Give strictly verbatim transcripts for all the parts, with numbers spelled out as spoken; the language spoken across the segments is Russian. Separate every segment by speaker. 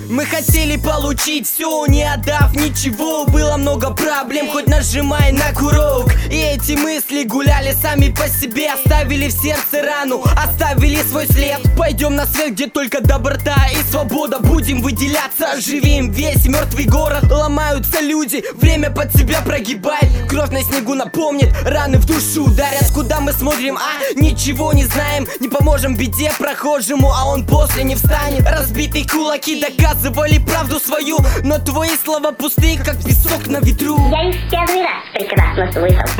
Speaker 1: Мы хотели получить все, не отдав ничего. Было много проблем, хоть нажимай на курок. И эти мысли гуляли сами по себе, оставили в сердце рану, оставили свой след. Пойдем на свет, где только доброта и свобода. Будем выделяться, оживим весь мертвый город. Ломаются люди, время под себя прогибает. Кровь на снегу напомнит, раны в душу ударят. Куда мы смотрим, а? Ничего не знаем. Не поможем беде прохожему, а он после не встанет. Разбитые кулаки доказывали правду свою, но твои слова пустые, как песок на ветру.
Speaker 2: Я их в первый раз прекрасно слышал.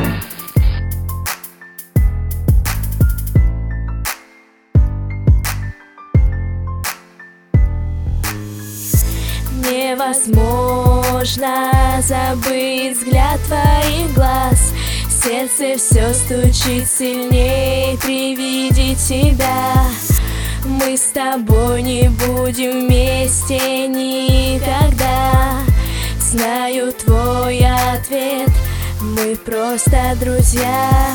Speaker 3: Невозможно забыть взгляд твоих глаз. Сердце все стучит сильней при виде тебя. Мы с тобой не будем вместе никогда. Знаю твой ответ, мы просто друзья.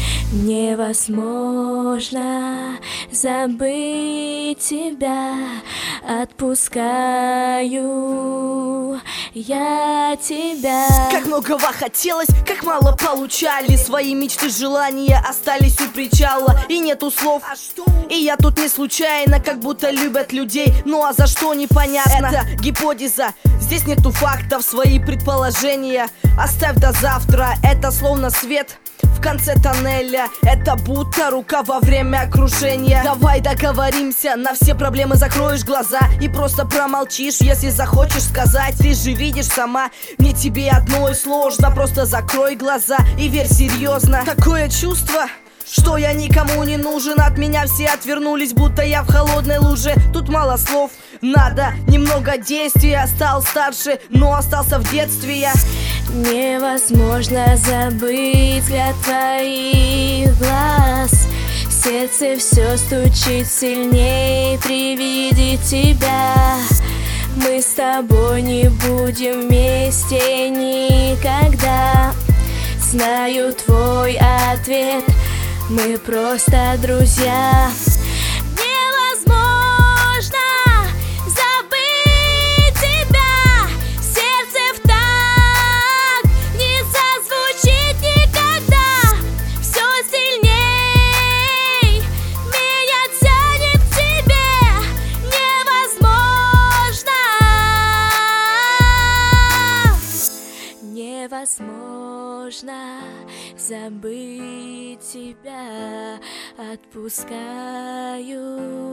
Speaker 3: Невозможно забыть тебя. Отпускаю я тебя.
Speaker 4: Как многого хотелось, как мало получали. Свои мечты, желания остались у причала. И нету слов, и я тут не случайно. Как будто любят людей, ну а за что непонятно. Это гипотеза, здесь нету фактов. Свои предположения оставь до завтра. Это словно свет в конце тоннеля. Это будто рука во время крушения. Давай договоримся, на все проблемы закроешь глаза и просто промолчишь, если захочешь сказать. Ты же видишь сама, не тебе одной сложно. Просто закрой глаза и верь серьезно. Такое чувство, что я никому не нужен. От меня все отвернулись, будто я в холодной луже. Тут мало слов, надо немного действия. Стал старше, но остался в детстве я.
Speaker 3: Невозможно забыть взгляд твоих глаз. Сердце все стучит сильней при виде тебя. Мы с тобой не будем вместе никогда. Знаю твой ответ, мы просто друзья. Невозможно забыть тебя. Сердце в такт не зазвучит никогда. Все сильней меня тянет к тебе. Невозможно, невозможно забыть тебя. Отпускаю